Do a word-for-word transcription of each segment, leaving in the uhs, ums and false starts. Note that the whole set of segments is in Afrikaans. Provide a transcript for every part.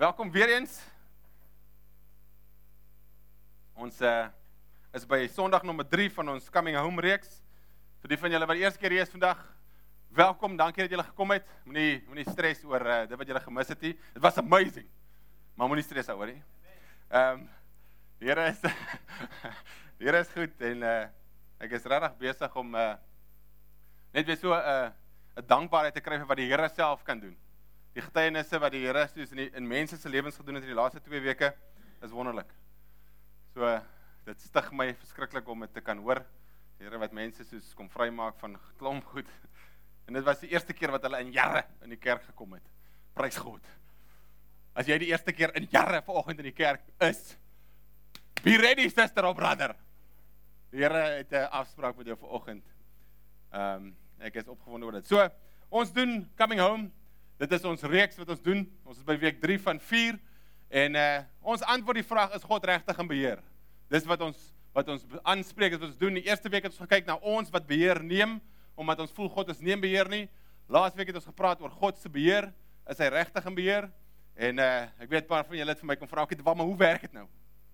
Welkom weer eens. Ons uh, is by Sondag nommer drie van ons Coming Home reeks. Vir die van julle wat die eerste keer hier is vandag, welkom, dankie dat julle gekom het. Moenie moenie stres oor uh, dit wat julle gemis het nie. Dit was amazing. Maar moenie stres oor nie. Ehm um, die Here is die Here is goed en uh, ek is regtig besig om uh, net weer so 'n uh, 'n dankbaarheid te kry vir wat die Here self kan doen. Die getuienisse wat die Here soos in, die, in mense se lewens gedoen het in die laaste twee weke is wonderlik. So dit stig my verskriklik om dit te kan hoor. Die Here wat mense soos kom vrymaak van klomp goed. En dit was die eerste keer wat hulle in jare in die kerk gekom het. Prys God. As jy die eerste keer in jare vanoggend in die kerk is, be ready sister or brother. Die Here het 'n afspraak met jou vanoggend. Ehm um, ek is opgewonde oor dit. So ons doen Coming Home. Dit is ons reeks wat ons doen. Ons is by week drie van vier. En uh, ons antwoord die vraag, is God regtig in beheer? Dis wat ons wat ons aanspreek, wat ons doen. Die eerste week het ons gekyk na ons wat beheer neem, omdat ons voel God is nie in beheer nie. Laas week het ons gepraat oor God se beheer. Is hy regtig in beheer? En uh, ek weet, 'n paar van julle het vir my kom vra, ek maar hoe werk dit nou?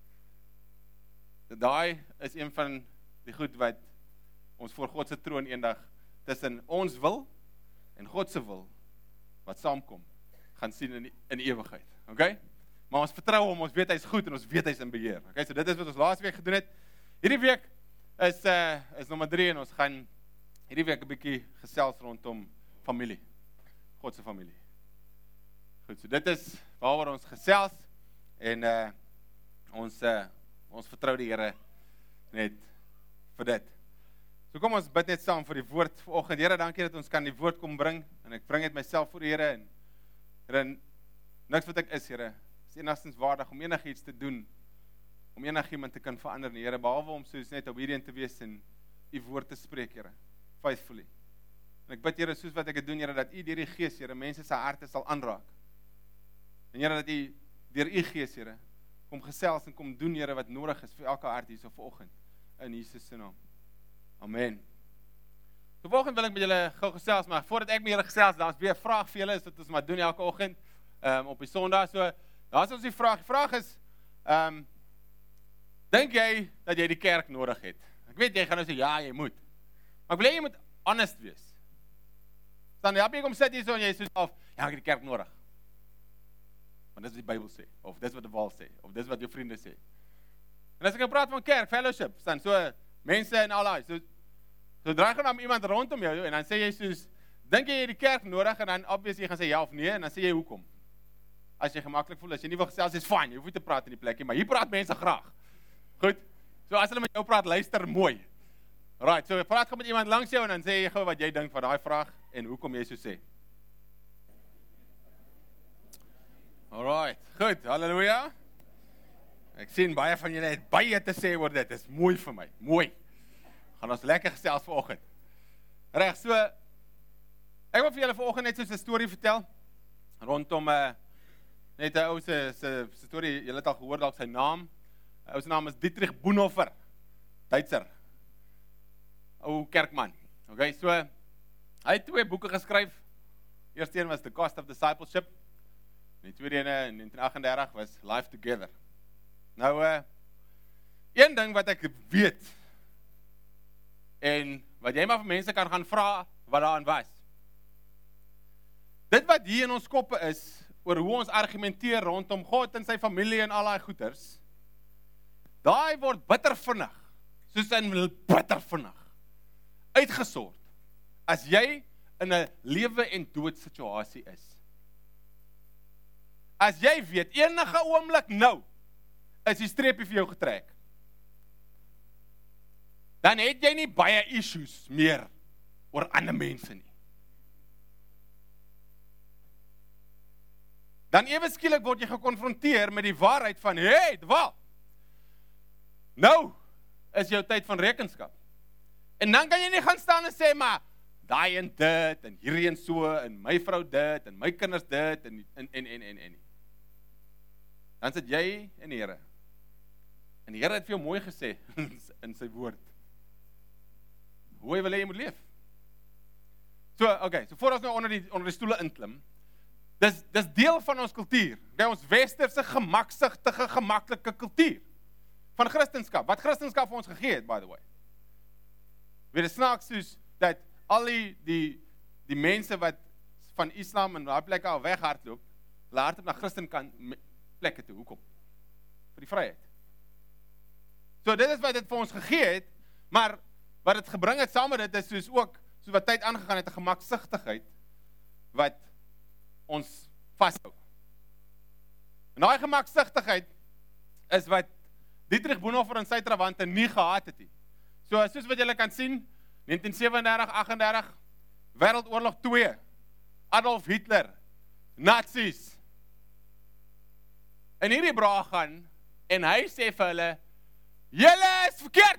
Daai is een van die goed wat ons voor God se troon eendag tussen ons wil en God se wil wat saamkom, gaan sien in die, in die ewigheid. Okay? Maar ons vertrou hom, ons weet hy's goed en ons weet hy's in beheer. Okay, so dit is wat ons laas week gedoen het. Hierdie week is uh, is nommer drie en ons gaan hierdie week 'n bietjie gesels rondom familie. God se familie. Goed, so dit is waaroor ons gesels en uh, ons uh, ons vertrou die Here net vir dit. So kom ons bid net saam vir die woord vanoggend. Here, dankie dat ons kan die woord kom bring en ek bring dit myself voor die Here en Here, niks wat ek is, Here, is enigstens waardig om enigiets te doen, om enigiemand te kan verander, nie, Here, behalwe om soos net obedient te wees en u woord te spreek, Here, faithfully. En ek bid, Here, soos wat ek het doen, Here, dat u deur die Gees, Here, mense se harte sal aanraak. En Here, dat u deur u Gees, Here, kom gesels en kom doen, Here, wat nodig is vir elke hart hier so vanoggend in Jesus se naam. Amen. So vanoggend wil ek met julle gou gesels, maar voordat ek met julle gesels, daar's weer 'n vraag vir julle, is wat ons maar doen elke oggend um, op die Sondag. So daar's ons die vraag. Die vraag is ehm um, dink jy dat jy die kerk nodig het? Ek weet jy gaan nou sê ja, jy moet. Maar ek wil hê jy moet honest wees. Dan jy kom sit hier so en jy sê self, ja, ek het die kerk nodig. Want dis wat die Bybel sê, of dis wat die Woord sê, of dis wat jou vriende sê. En as ek praat van kerk, fellowship, dan so mense en al daai, so So draai gaan na iemand rondom jou en dan sê jy soos, dink jy jy die kerk nodig? En dan obviously jy gaan sê ja of nee en dan sê jy hoekom? As jy gemaklik voel, as jy nie wil gesels, is fine, jy hoef nie te praat in die plekkie, maar hier praat mense graag. Goed, so as hulle met jou praat, luister mooi. Right, so jy praat gaan met iemand langs jou en dan sê jy gou wat jy dink van daai vraag en hoekom jy so sê. Alright, goed, halleluja. Ek sien baie van julle het baie te sê oor dit, dit is mooi vir my, mooi. Gaan ons lekker gesels vanoggend. Reg, so ek wil vir julle vanoggend net so 'n storie vertel rondom uh, net 'n ou se se storie, julle het al gehoor dalk sy naam. Ou se naam is Dietrich Bonhoeffer, Duitser. Ou kerkman. Okay, so hy het twee boeke geskryf. Eerste een was The Cost of Discipleship. En die tweede een in negentien agt en dertig was Life Together. Nou uh, een ding wat ek weet en wat jy maar vir mense kan gaan vra wat daarin was. Dit wat hier in ons koppe is, oor hoe ons argumenteer rondom God en sy familie en al daai goeters, daai word bitter vinnig, soos in bitter vinnig, uitgesort, as jy in 'n lewe en dood situasie is. As jy weet, enige oomblik nou, is die streepie vir jou getrek, dan het jy nie baie issues meer oor ander mense nie. Dan ewe skielik word jy gekonfronteer met die waarheid van, hey, wat? Nou is jou tyd van rekenskap. En dan kan jy nie gaan staan en sê, maar daai en dit, en hierdie en so, en my vrou dit, en my kinders dit, en en en en en en. Dan sit jy en die Here. En die Here het vir jou mooi gesê in sy woord. Hoe hy wil hê jy moet leef. So, okay, so voor ons nou onder die, onder die stoele inklim, dis dis deel van ons kultuur. Okay, ons westerse gemaksigtige, gemaklike kultuur van Christendom. Wat Christendom vir ons gegee het, by the way. Weer snaaks soos dat al die die die mense wat van Islam en daai plekke al weghardloop, hulle hardloop na Christenkant plekke toe. Hoekom? Vir die vryheid. So dit is wat dit vir ons gegee het, maar wat dit gebring het saam met dit is soos ook, soos wat tyd aangegaan het, 'n gemaksigtigheid wat ons vashou. En daai gemaksigtigheid is wat Dietrich Bonhoeffer en sy trawante nie gehad het nie. So soos wat julle kan sien, negentien sewendertig, agtendertig, Wêreldoorlog twee, Adolf Hitler, Nazis. En hierdie braai gaan, en hy sê vir hulle, julle is verkeerd!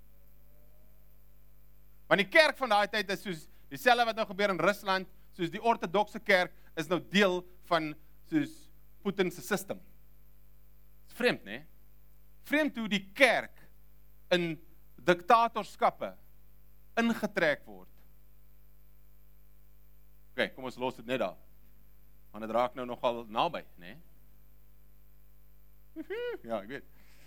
Want die kerk van daai tyd is soos, dieselfde wat nou gebeur in Rusland, soos die ortodokse kerk, is nou deel van, soos, Putin se system. Dis vreemd, nee? Vreemd hoe die kerk in diktatorskappe ingetrek word. Oké, okay, kom ons los dit net daar. Want dit raak nou nogal naby, nee? Ja, ek weet.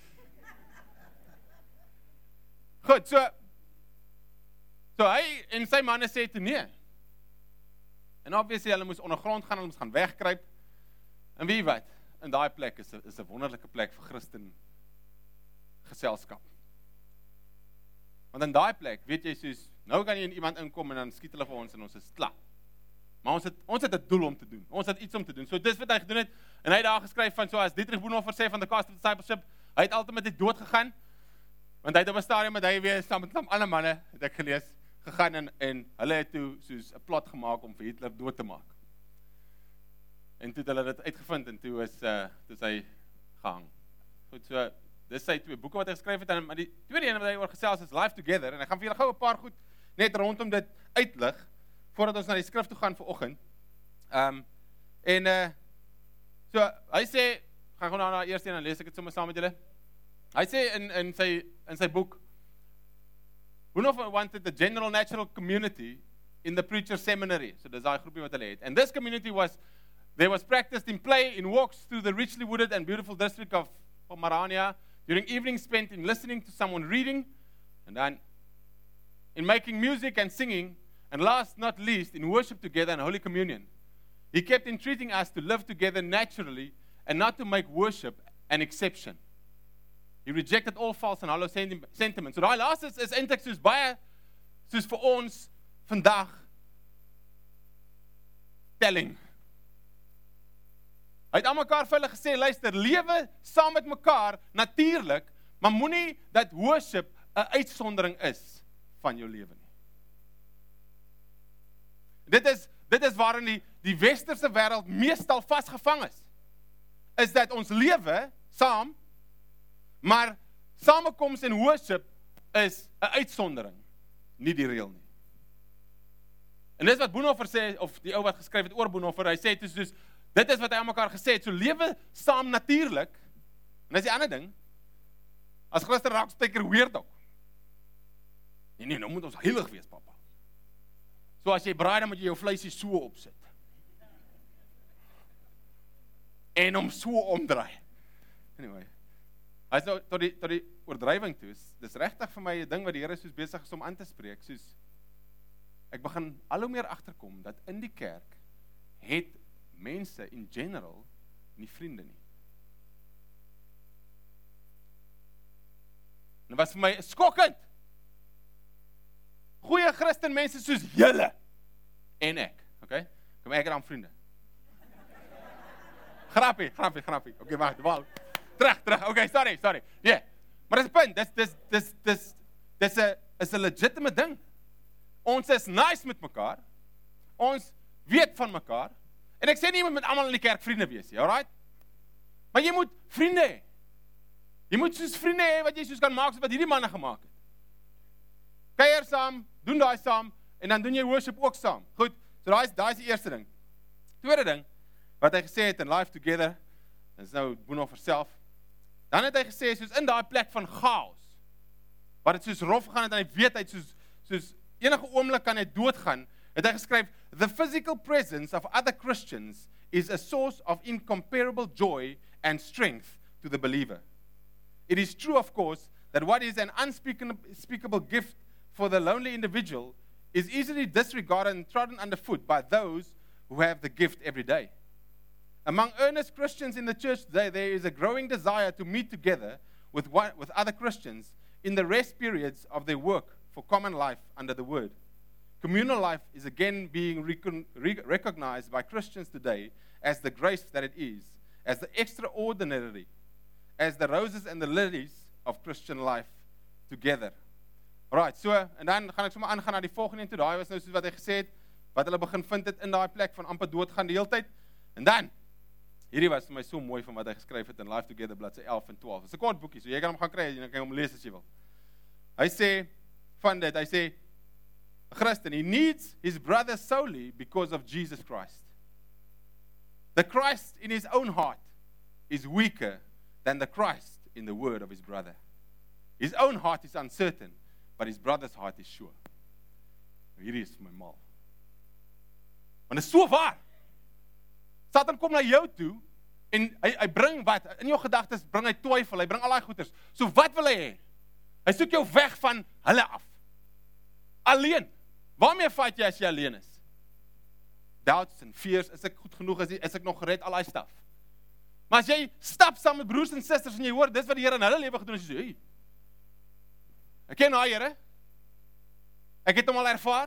Goed, so, so hy en sy manne sê toe nee. En obviously, hulle moes ondergrond gaan, hulle moes gaan wegkruip. En wie wat, in daai plek is 'n is 'n wonderlike plek vir Christen geselskap. Want in daai plek, weet jy soos, nou kan jy in iemand inkom en dan skiet hulle vir ons en ons is klaar. Maar ons het ons het 'n doel om te doen. Ons het iets om te doen. So dis wat hy gedoen het. En hy het daar geskryf van so as Dietrich Bonhoeffer sê van the cost of discipleship, hy het altyd met die dood gegaan. Want hy het op 'n stadium met hy weer saam met 'n ander manne, het ek gelees, gegaan en en hulle het toe soos 'n plot gemaak om vir Hitler dood te maak. En toe het hulle dit uitgevind en toe is uh toe is hy gehang. Goed, so dis sy twee boeke wat hy geskryf het en maar die tweede een wat hy oor gesels is Life Together en ek gaan vir julle gou 'n paar goed net rondom dit uitlig voordat ons na die skrif toe gaan vir oggend. Ehm um, en uh so hy sê gaan gou nou na eers een en lees ek dit sommer saam met julle. Hy sê in in sy in sy boek Bonhoeffer wanted the general natural community in the preacher seminary. So dis daai groepie wat hulle het. And this community was there was practiced in play in walks through the richly wooded and beautiful district of Pomerania during evenings spent in listening to someone reading and then in making music and singing and last not least in worship together and Holy Communion. He kept entreating us to live together naturally and not to make worship an exception. He rejected all false and hollow sentiments. So daai laaste is, is eintlik soos baie soos vir ons vandag telling. Hy het aan mekaar vir hulle gesê, luister, lewe saam met mekaar natuurlik, maar moenie dat worship 'n uitsondering is van jou lewe nie. Dit is dit is waarin die die westerse wêreld meestal vasgevang is. Is dat ons lewe saam, maar samekoms en worship is 'n uitsondering, nie die reël nie. En dis wat Bonhoeffer sê, of die ou wat geskryf het oor Bonhoeffer, hy sê dit is soos, dit is wat hy aan mekaar gesê het, so lewe saam natuurlik, en dis die ander ding, as Christen raak steker weird ook. Nee, nee, nou moet ons heilig wees, papa. So as jy braai, dan moet jy jou vleisie so opsit. En hom so omdraai. Anyway, hy is nou tot die, tot die oordrywing toe, is, dis regtig vir my 'n ding wat die Here soos besig is om aan te spreek, soos, ek begin al hoe meer agterkom, dat in die kerk, het mense in general, nie vriende nie. En dit was vir my skokkend. Goeie Christen mense soos julle, en ek, okay? Kom ek dan vriende. Grappie, grappie, grappie. Okay, wacht, wacht. Terug, terug. Okay, sorry, sorry. Yeah. Maar dis 'n punt. Dis dis dis dis dis 'n is 'n legitimate ding. Ons is nice met mekaar. Ons weet van mekaar. En ek sê nie jy moet met almal in die kerk vriende wees nie, alright? Maar jy moet vriende hê. Jy moet soos vriende hê wat jy soos kan maak soos wat hierdie manne gemaak het. Kuier saam, doen daai saam en dan doen jy worship ook saam. Goed. So daai is daai is die eerste ding. Tweede ding wat hy gesê het in Life Together, en is nou Bonhoeffer self, dan het hy gesê, soos in daai plek van chaos, waar het soos rof gaan het, en hy weet, hy soos, soos enige oomblik kan hy doodgaan, het hy geskryf, the physical presence of other Christians is a source of incomparable joy and strength to the believer. It is true, of course, that what is an unspeakable gift for the lonely individual is easily disregarded and trodden underfoot by those who have the gift every day. Among earnest Christians in the church today, there is a growing desire to meet together with, one, with other Christians in the rest periods of their work for common life under the Word. Communal life is again being recon, re- recognized by Christians today as the grace that it is, as the extraordinary, as the roses and the lilies of Christian life together. Alright, so, en dan gaan ek sommer aangaan na die volgende en toe, daai was nou soos wat hy gesê het, wat hulle begin vind het in daai plek van amper doodgaan die hele tyd. En dan, hierdie was vir my so mooi van wat hy geskryf het in Life Together, bladsy elf en twaalf. Dit is 'n kort boekie, so jy kan hom gaan kry en jy kan hom lees as jy wil. Hy sê, van dit, hy sê, a Christian, he needs his brother solely because of Jesus Christ. The Christ in his own heart is weaker than the Christ in the word of his brother. His own heart is uncertain, but his brother's heart is sure. Hierdie is my mal. Want dit is so waar. Satan kom na jou toe, en hy, hy bring wat? In jou gedagtes bring hy twyfel, hy bring al die goeders. So wat wil hy hê? Hy soek jou weg van hulle af. Alleen. Waarmee fight jy as jy alleen is? Doubts en fears, is ek goed genoeg, is, is ek nog gered, al die stuff. Maar as jy stap saam met broers en susters en jy hoor, dis wat die Here in hulle lewe gedoen, is jy sê, hey, ek ken daai Here, ek het hom al ervaar,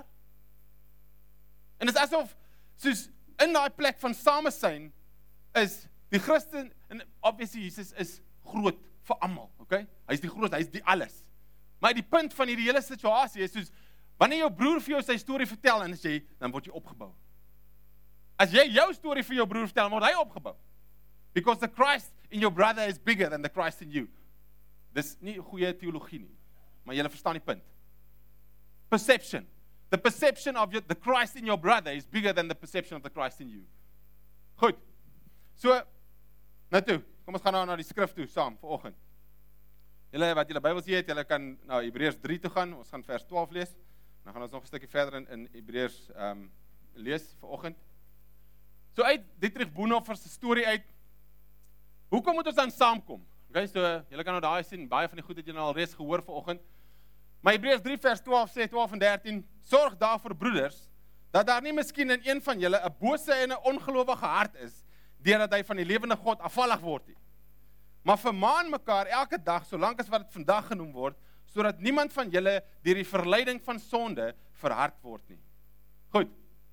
en dit is asof, soos in daai plek van samesyn, is die Christen, en obviously Jesus is groot vir almal, okay? Hy is die groot, hy is die alles. Maar die punt van hierdie hele situasie is soos, wanneer jou broer vir jou sy storie vertel, en as jy, dan word jy opgebou. As jy jou storie vir jou broer vertel, word hy opgebou. Because the Christ in your brother is bigger than the Christ in you. Dis nie goeie teologie nie, maar julle verstaan die punt. Perception. The perception of your, the Christ in your brother is bigger than the perception of the Christ in you. Goed. So, nou toe, kom ons gaan nou na die skrif toe, saam, vanoggend. Julle wat julle Bybels het, julle kan na Hebreërs drie toe gaan, ons gaan vers twaalf lees, dan gaan ons nog 'n stukkie verder in, in Hebreërs um, lees vanoggend. So uit Dietrich Bonhoeffer se storie uit, hoekom moet ons dan saamkom? Okay, so julle kan nou daai sien, baie van die goed het julle al reeds gehoor vanoggend. Maar Hebreërs drie vers twaalf sê, twaalf en dertien, sorg daarvoor broeders, dat daar nie miskien in een van julle 'n bose en 'n ongelowige hart is, deurdat hy van die lewende God afvallig word nie. Maar vermaan mekaar elke dag, solank as wat dit vandag genoem word, sodat niemand van julle deur die verleiding van sonde verhard word nie. Goed.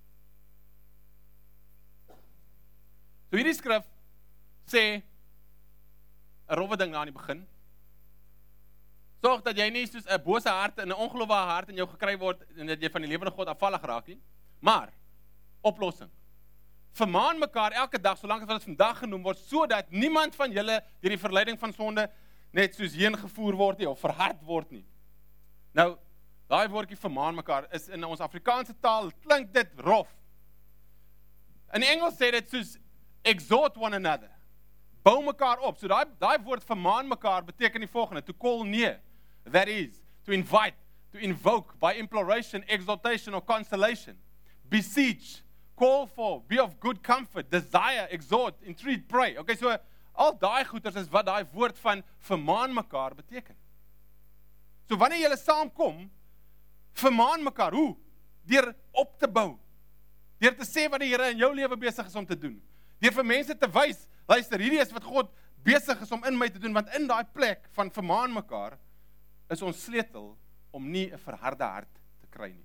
So hierdie skrif sê 'n rowwe ding aan die begin. Sorg dat jy nie soos 'n bose hart en 'n ongelowige hart in jou gekry word en dat jy van die lewende God afvallig raak nie. Maar oplossing. Vermaan mekaar elke dag solank as wat dit vandag genoem word, sodat niemand van julle deur die verleiding van sonde net soos heen gevoer word nie of verhard word nie. Nou, daai woordjie vermaan mekaar is in ons Afrikaanse taal klink dit rof. In Engels sê dit soos exhort one another. Bou mekaar op. So daai daai woord vermaan mekaar beteken die volgende: to call near. That is to invite, to invoke by imploration, exhortation or consolation. Beseech, call for, be of good comfort, desire, exhort, entreat, pray. Okay, so al daai goeters is wat daai woord van vermaan mekaar beteken. So wanneer julle saamkom, vermaan mekaar, hoe? Deur op te bou. Deur te sê wat die Here in jou lewe besig is om te doen. Deur vir mense te wys, luister, hierdie is wat God besig is om in my te doen, want in daai plek van vermaan mekaar is ons sleutel om nie 'n verharde hart te kry nie.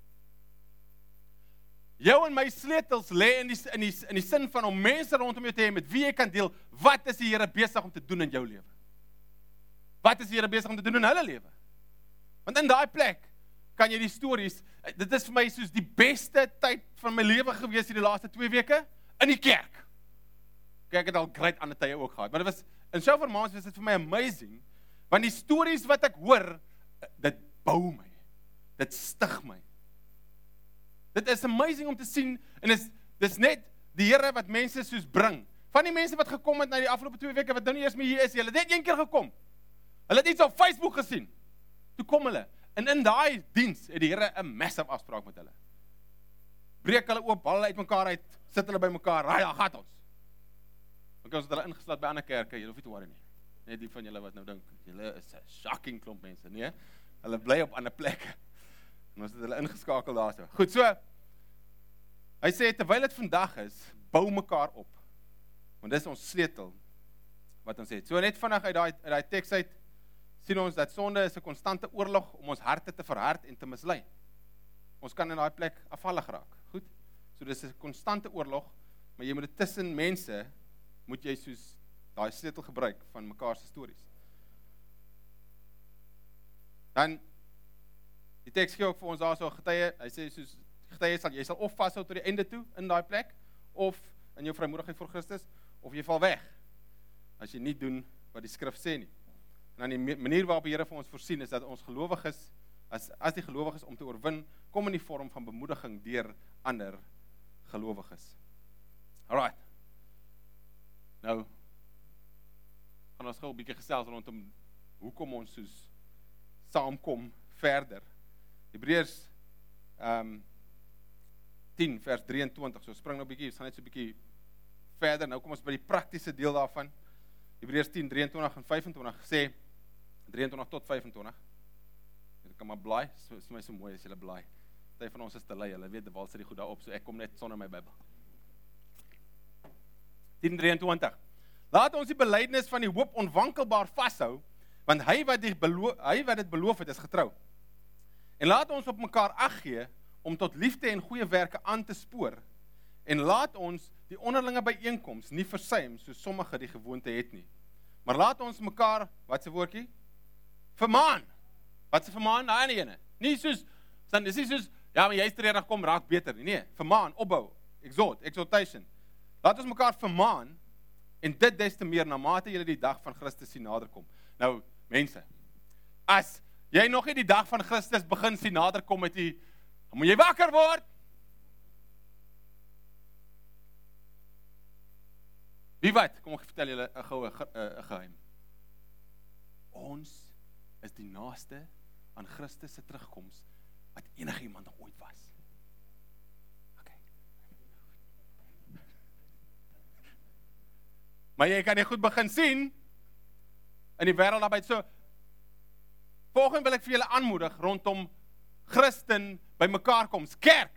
Jou en my sleutels lê in die in die in die sin van om mense rondom jou te hê met wie jy kan deel, wat is die Here besig om te doen in jou lewe? Wat is die Here besig om te doen in hulle lewe? Want in daai plek kan jy die stories, dit is vir my soos die beste tyd van my lewe gewees hierdie laaste twee weke in die kerk. Ek het al great ander tye ook gehad, maar dit was, in so vermaans was dit vir my amazing, want die stories wat ek hoor, dit bou my, dit stig my. Dit is amazing om te sien, en is, dit is net die Here wat mense soos bring. Van die mense wat gekom het na die afgelope twee weke, wat nou nie eers meer hier is, hulle het net een keer gekom. Hulle het iets op Facebook gesien. Toe kom hulle, en in daai diens het die Here 'n massive afspraak met hulle. breek hulle oop, haal hulle uit mekaar uit, sit hulle by mekaar, raai, daar gaat ons. Ok, ons het hulle ingesluit by ander kerke, jy hoef nie te worry nie. Net die van julle wat nou dink, julle is 'n shocking klomp mense, nee? Hulle bly op ander plekke. En ons het hulle ingeskakel daar so. Goed, so, hy sê, terwyl dit vandag is, bou mekaar op. Want dis ons sleutel, wat ons het. So net vinnig uit daai uit daai teks uit, sien ons dat sonde is 'n konstante oorlog om ons harte te verhard en te mislei. Ons kan in daai plek afvallig raak. Goed? So dis 'n konstante oorlog, maar jy moet dit tussen mense, moet jy soos daai sleutel gebruik van mekaar se stories. Dan, die teks gee ook vir ons daar so 'n getuie, hy sê soos, getuie sal, jy sal of vashou tot die einde toe, in daai plek, of in jou vrymoedigheid voor Christus, of jy val weg, as jy nie doen wat die skrif sê nie. En dan die manier waarop die Here vir ons voorsien, is dat ons gelowiges, as, as die gelowiges om te oorwin, kom in die vorm van bemoediging deur ander gelowiges. Alright. Nou, gaan ons gou 'n bietjie gesels rondom, hoekom ons soos saamkom verder. Hebreërs um, tien vers drieëntwintig, so spring nou 'n bietjie, ons gaan net so 'n bietjie verder, nou kom ons by die praktiese deel daarvan. Hebreërs tien, drieëntwintig en vyfentwintig sê, drieëntwintig tot vyfentwintig, jy kan maar blaai, so is my so mooi as jylle blaai. Party van ons is te lui, hulle weet, die wal sit die goed daarop, so ek kom net sonder my Bybel. tien drieëntwintig, laat ons die belydenis van die hoop onwankelbaar vashou, want hy wat, die beloof, hy wat dit beloof het, is getrou. En laat ons op mekaar ag gee, om tot liefde en goeie werke aan te spoor, en laat ons die onderlinge byeenkoms nie versuim, soos sommige die gewoonte het nie. Maar laat ons mekaar, wat se woordjie? Vermaan. Wat se vermaan? Daai ene ene. Nie soos, dan is nie soos, ja, maar jy is treurig, kom, raak beter nie. Nee, vermaan, opbou, exhort, exhortation. Laat ons mekaar vermaan, en dit des te meer, na mate julle die dag van Christus sien naderkom. Nou, mense, as jy nog nie die dag van Christus begin sien naderkom met die, dan moet jy wakker word. Wie wat? Kom ek vertel julle 'n goue 'n geheim. Ons is die naaste aan Christus se terugkoms wat enige iemand nog ooit was. Okay. Maar jy kan nie goed begin sien in die wêreld daarby so. Volgende wil ek vir julle aanmoedig rondom Christen by mekaar koms, kerk.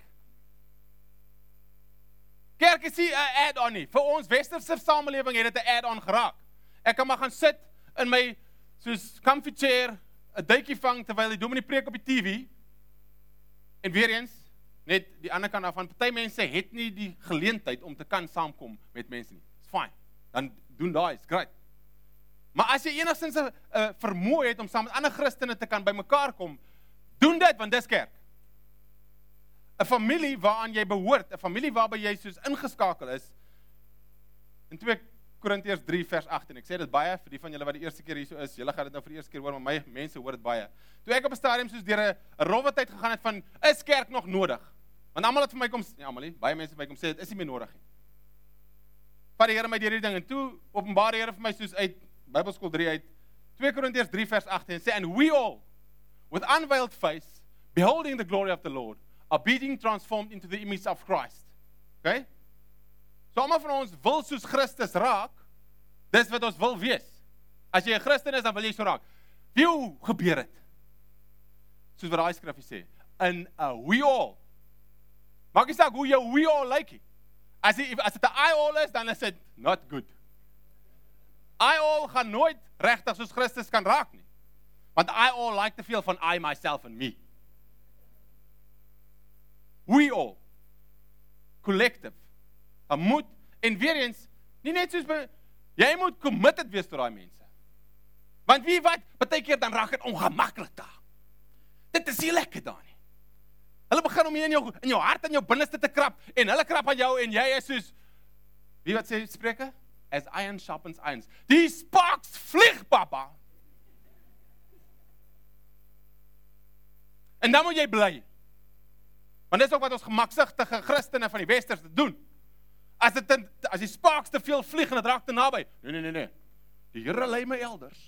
Kerk is nie 'n add-on nie. Vir ons westerse samelewing het dit 'n add-on geraak. Ek kan maar gaan sit in my soos comfy chair, 'n duikie vang terwyl die dominee preek op die T V. En weer eens, net die ander kant daarvan, party mense het nie die geleentheid om te kan saamkom met mense nie. It's fine. Dan doen daai, is great. Maar as jy enigstens 'n uh, vermoë het om saam met ander Christene te kan by mekaar kom, doen dit, want dis kerk. 'n Familie waaraan jy behoort, 'n familie waarby jy soos ingeskakel is. In twee Korintiërs drie vers agt, en ek sê dit baie vir die van julle wat die eerste keer hier so is, julle gaan dit nou vir die eerste keer hoor, maar my mense hoor dit baie. Toe ek op 'n stadium soos deur 'n rowwe tyd gegaan het van, is kerk nog nodig? Want almal het vir my kom, ja, almal nie, baie mense vir my kom sê, dit is nie meer nodig nie. Vat die Here my deur hierdie ding, en toe openbaar die Here vir my soos uit Bybelskool drie uit, twee Korintiërs drie vers agt, en sê, and we all, with unveiled face, beholding the glory of the Lord, are being transformed into the image of Christ. Okay? So almal van ons wil soos Christus raak, dis wat ons wil wees. As jy 'n Christen is, dan wil jy so raak. Wie gebeur dit? Soos wat daai skrif sê, in a we all. Maak nie saak hoe jou we all lyk nie. As dit as dit 'n I all is, dan is dit not good. I all gaan nooit regtig soos Christus kan raak nie. Want I all like to feel van I, myself and me. We all. Collective. Dan moet, en weer eens, nie net soos by, jy moet committed wees tot daai mense. Want wie wat, partykeer dan raak dit ongemaklik daar. Dit is nie lekker daar nie. Hulle begin om jy in jou, in jou hart en jou binneste te krap, en hulle krap aan jou, en jy is soos, wie wat sê Spreuke? As iron sharpens irons. Die sparks vlieg, papa. En dan moet jy bly. Want dit is ook wat ons gemaksigtige Christene van die Westers te doen. As dit as die sparks te veel vlieg en dit raak te naby. Nee, nee, nee, nee. Die Here lei my elders.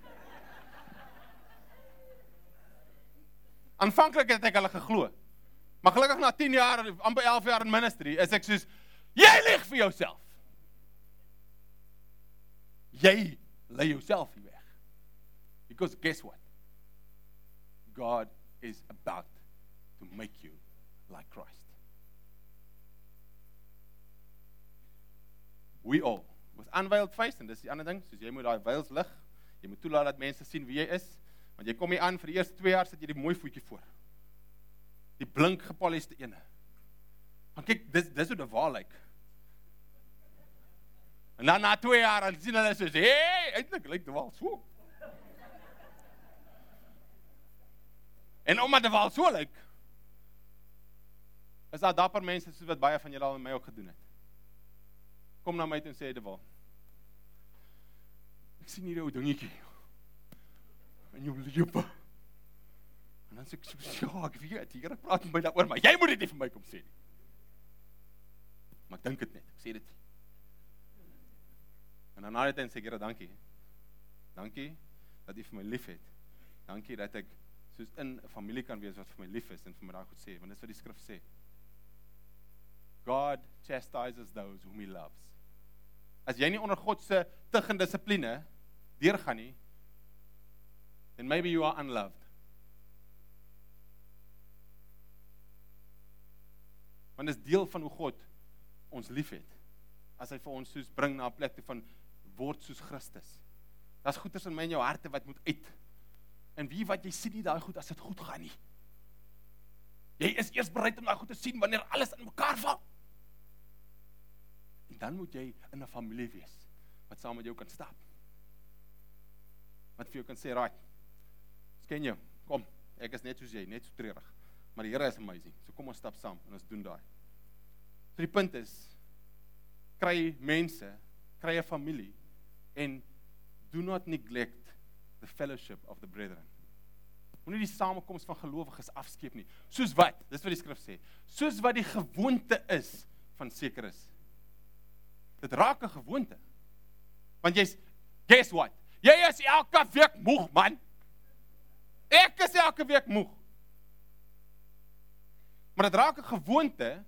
Aanvanklik het ek hulle geglo. Maar gelukkig na tien jaar, amper elf jaar in ministry, is ek soos, jy lieg vir jouself. Jy lei jouself hier weg. Because guess what? God is about to make you like Christ. We all, with unveiled face, en dis die ander ding, soos jy moet daai veils lig, jy moet toelaat dat mense sien wie jy is, want jy kom hier aan vir die eerste twee jaar, sit jy die mooi voetjie voor. Die blink gepoliste ene. Want kyk, dis, dis hoe die waal lyk. En dan na twee jaar, dan sien hulle soos, hey, eindelijk lyk die waal so. En omdat die waal so lyk, is daar dapper mense soos wat baie van julle al in my ook gedoen het. Kom na my toe en sê, die waal, ek sien hier jou dingetjie, in jou lewe. En dan sê ek soos, ja, ek weet, die Here praat met my daaroor, maar jy moet dit nie vir my kom sê nie. Maar ek dink dit net, ek sê dit nie. En dan na die tyd sê ek, Here, dankie. Dankie dat jy vir my lief het. Dankie dat ek soos in 'n familie kan wees wat vir my lief is en vir my daar goed sê, want dit is wat die skrif sê. God chastises those whom he loves. As jy nie onder God se tug en dissipline deurgaan nie, then maybe you are unloved. Want dit is deel van hoe God ons lief het. As hy vir ons soos bring na 'n plek toe van word soos Christus. Daar's goeders in my en jou harte wat moet uit. En wie wat jy sien nie daai goed as dit goed gaan nie. Jy is eers bereid om daai goed te sien wanneer alles in mekaar val. En dan moet jy in 'n familie wees wat saam met jou kan stap. Wat vir jou kan sê, right, ons ken jou, kom, ek is net soos jy, net so treurig. Maar die Here is amazing, so kom ons stap saam en ons doen daai. So die punt is, kry mense, kry 'n familie, en do not neglect the fellowship of the brethren. Moenie die samekoms van gelowiges afskeep nie. Soos wat? Dis wat die skrif sê. Soos wat die gewoonte is van sekeres. Dit raak 'n gewoonte. Want jy's, guess what? Jy is elke week moeg, man. Ek is elke week moeg. Maar dit raak 'n gewoonte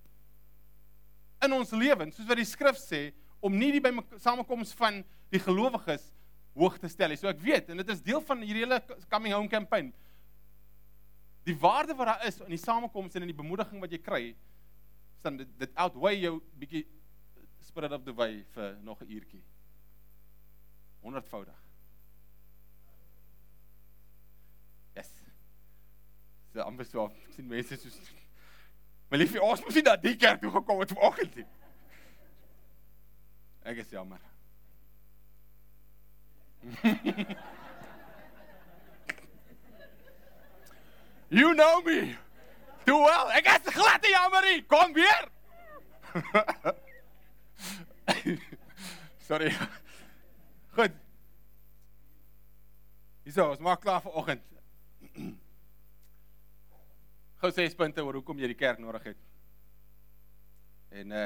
in ons lewens, soos wat die skrif sê, om nie die by samekoms van die gelowiges hoog te stel. So ek weet, en dit is deel van hierdie hele Coming Home campaign, die waarde wat daar is in die samekoms en in die bemoediging wat jy kry, dan dit, dit outweigh jou bietjie spirit of the way vir nog 'n uurtjie. Honderdvoudig. Yes. So amper so, ek sien mense soos, my liefie, ons moes nie na die kerk toe gekom het vanoggend nie. Ek is jammer. You know me too well. Ek is glad nie jammer nie. Kom weer. Sorry. Goed. Hierso, ons maak klaar vir oggend. Gou ses punte oor hoekom jy die kerk nodig het. En uh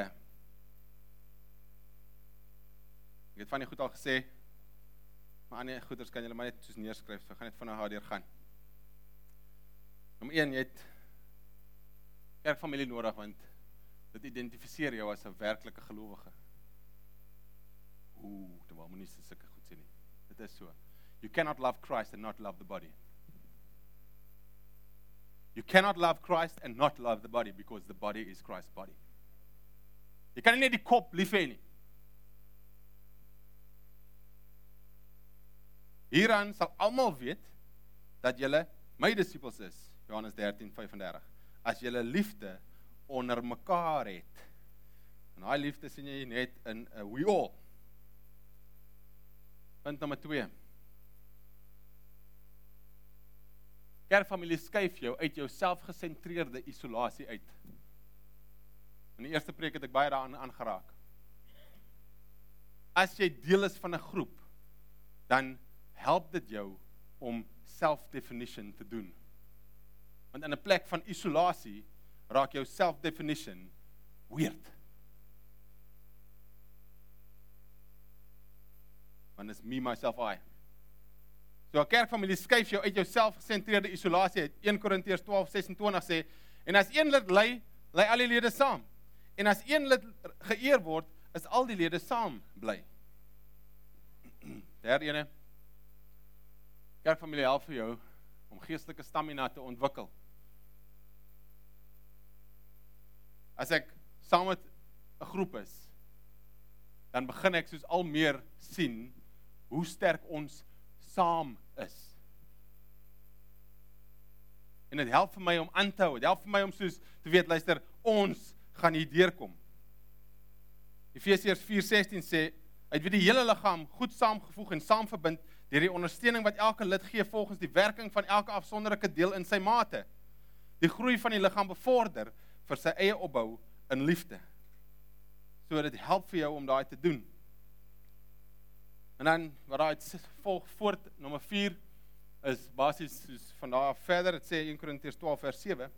ek het van die goed al gesê, maar ander goeders kan julle maar net soos neerskryf, so gaan net vinnig daardeur gaan. Nommer een, jy het kerkfamilie nodig, want dit identifiseer jou as 'n werklike gelowige. Oeh, dit wil my nie sulke goed sê nie. Dit is so. You cannot love Christ and not love the body. You cannot love Christ and not love the body, because the body is Christ's body. Jy kan nie net die kop lief hê nie. Hieraan sal almal weet dat julle my disippels is, Johannes dertien vyf en dertig, as julle liefde onder mekaar het. En daai liefde sien jy net in 'n we all. Punt nommer twee. Kerkfamilie skuif jou uit jou selfgesentreerde isolasie uit. In die eerste preek het ek baie daaraan aangeraak. As jy deel is van 'n groep, dan help dit jou om self-definition te doen. Want in 'n plek van isolasie raak jou self-definition weird. Want is me, myself, I. So 'n kerkfamilie skuif jou uit jou selfgesentreerde isolasie uit. Eerste Korintiërs twaalf ses en twintig sê, En as een lid ly, ly al die lede saam. En as een lid geëer word, is al die lede saam bly. Derde ene, kerkfamilie help vir jou om geestelike stamina te ontwikkel. As ek saam met 'n groep is, dan begin ek soos al meer sien hoe sterk ons saam is. En dit help vir my om aan te hou, dit help vir my om soos te weet, luister, ons gaan hier deurkom. Efesiërs vier sestien sê, uit wie die hele liggaam goed saamgevoeg en saamverbind deur die ondersteuning wat elke lid gee volgens die werking van elke afsonderlike deel in sy mate. Die groei van die liggaam bevorder vir sy eie opbou in liefde. So dit help vir jou om daai te doen. En dan wat daai volg voort, nommer vier is basies soos van daar af verder, dit sê een Korintiërs twaalf vers sewe.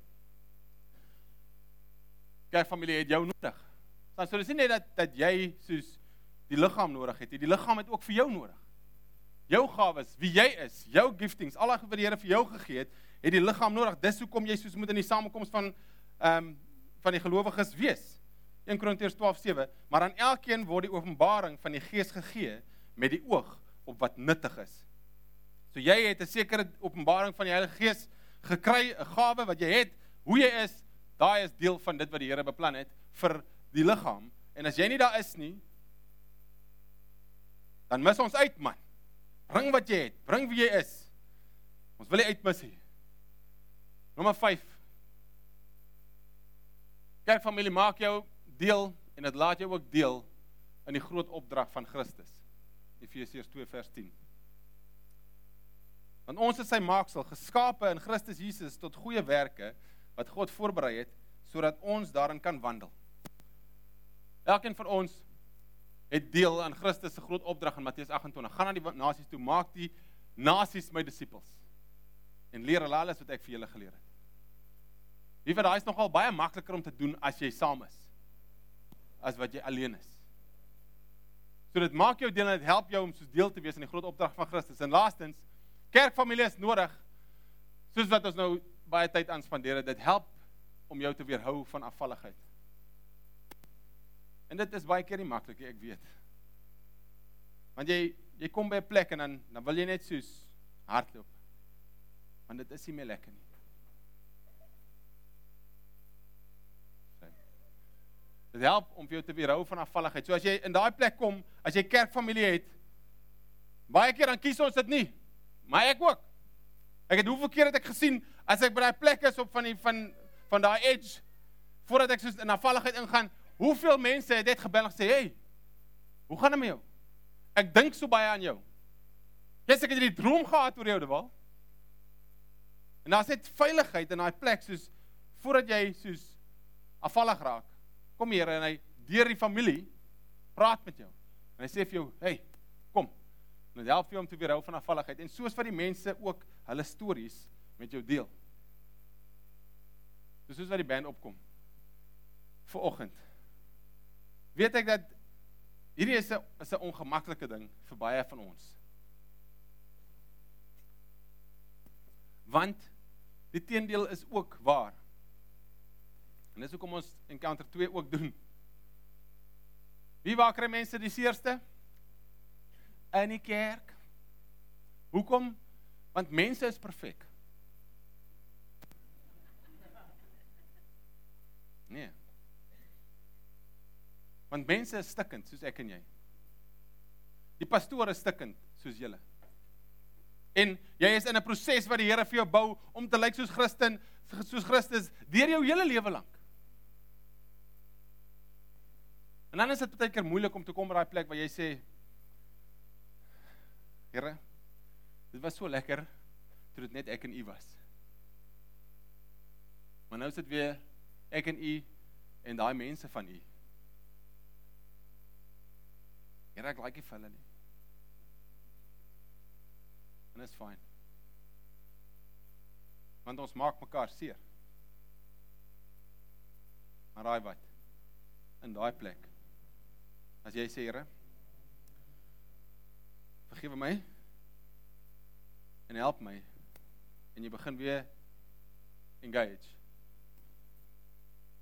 Kerkfamilie het jou nodig. Dan so dis nie net dat dat jy soos die liggaam nodig het, die liggaam het ook vir jou nodig. Jou gawes, wie jy is, jou giftings, al wat die Here vir jou gegee het, het die liggaam nodig. Dis hoekom jy soos moet in die samekoms van ehm um, van die gelowiges wees. een Korintiërs twaalf sewe, maar aan elkeen word die openbaring van die Gees gegee met die oog op wat nuttig is. So jy het 'n sekere openbaring van die Heilige Gees gekry, 'n gawe wat jy het, hoe jy is, daai is deel van dit wat die Here beplan het vir die liggaam. En as jy nie daar is nie, dan mis ons uit, man. Bring wat jy het, bring wie jy is. Ons wil nie uitmis nie. Nommer vyf. Kerkfamilie maak jou deel en dit laat jou ook deel in die groot opdrag van Christus. Efesiërs twee vers tien. Want ons is sy maaksel, geskape in Christus Jesus tot goeie werke wat God voorberei het sodat ons daarin kan wandel. Elkeen van ons het deel aan Christus se groot opdrag in Matteus agt en twintig. Gaan na die nasies toe, maak die nasies my disippels en leer hulle alles wat ek vir julle geleer het. Wie weet, daai is nogal baie makliker om te doen as jy saam is, as wat jy alleen is. So dit maak jou deel en dit help jou om soos deel te wees in die groot opdrag van Christus. En laastens, kerkfamilie is nodig, soos wat ons nou baie tyd aan spandeer het, dit help om jou te weerhou van afvalligheid. En dit is baie keer nie maklik, ek weet. Want jy, jy kom by 'n plek en dan, dan wil jy net soos hardloop. Want dit is nie meer lekker nie. Dit help om vir jou te weerhou van afvalligheid. So as jy in daai plek kom, as jy kerkfamilie het, baie keer dan kies ons dit nie. Maar ek ook. Ek het hoeveel keer het ek gesien, as ek by daai plek is op van die van van daai edge, voordat ek soos in afvalligheid ingaan, hoeveel mense het dit gebel en gesê, hey, hoe gaan dit met jou? Ek dink so baie aan jou. Yes, ek het hierdie droom gehad oor jou, Dewal. En daar is net veiligheid in daai plek, soos voordat jy soos afvallig raak, kom hier en hy deur die familie praat met jou. En hy sê vir jou, hey, kom. En dit help vir jou om te weerhou van afvalligheid. En soos wat die mense ook hulle stories met jou deel. So soos wat die band opkom. Vanoggend. Weet ek dat hierdie is 'n is 'n ongemaklike ding vir baie van ons. Want die teendeel is ook waar. En dis hoekom ons Encounter twee ook doen. Wie waar kry mense die seerste? In die kerk. Hoekom? Want mense is perfek. Nee. Want mense is stikkend, soos ek en jy. Die pastoor is stikkend, soos julle. En jy is in 'n proses wat die Here vir jou bou, om te lyk soos Christen, soos Christus, deur jou hele lewe lank. En dan is dit baie keer moeilik om te kom by daai plek waar jy sê, Here, dit was so lekker, toe dit net ek en U was. Maar nou is dit weer ek en U en daai mense van U. Here, ek like nie vir hulle nie. En dit is fyn. Want ons maak mekaar seer. Maar raai wat? In daai plek, as jy sê, Here, vergewe my, en help my, en jy begin weer engage,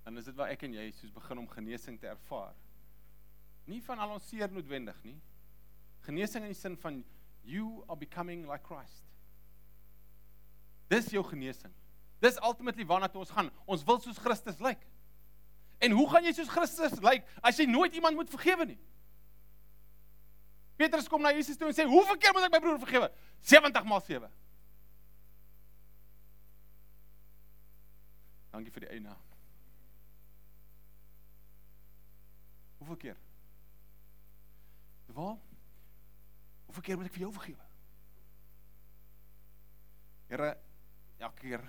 dan is dit waar ek en jy soos begin om genesing te ervaar. Nie van al ons seer noodwendig nie. Genesing in die sin van, you are becoming like Christ. Dis jou genesing. Dis ultimately waarna toe ons gaan. Ons wil soos Christus lyk. En hoe gaan jy soos Christus lyk, as jy nooit iemand moet vergewe nie? Petrus kom na Jesus toe en sê, hoeveel keer moet ek my broer vergewe? sewentig maal sewe. Dankie vir die eina. Hoeveel keer? Waar? Hoeveel keer moet ek vir jou vergewe? Here, elke keer.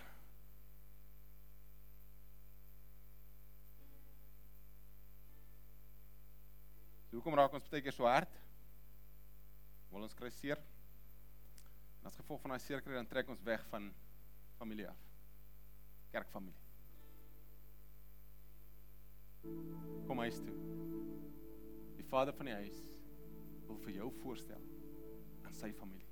So hoekom raak ons baie keer so hard? Wil ons kry seer? En as gevolg van daai seer kry, dan trek ons weg van familie af. Kerkfamilie. Kom huis toe. Die vader van die huis wil vir jou voorstel aan sy familie.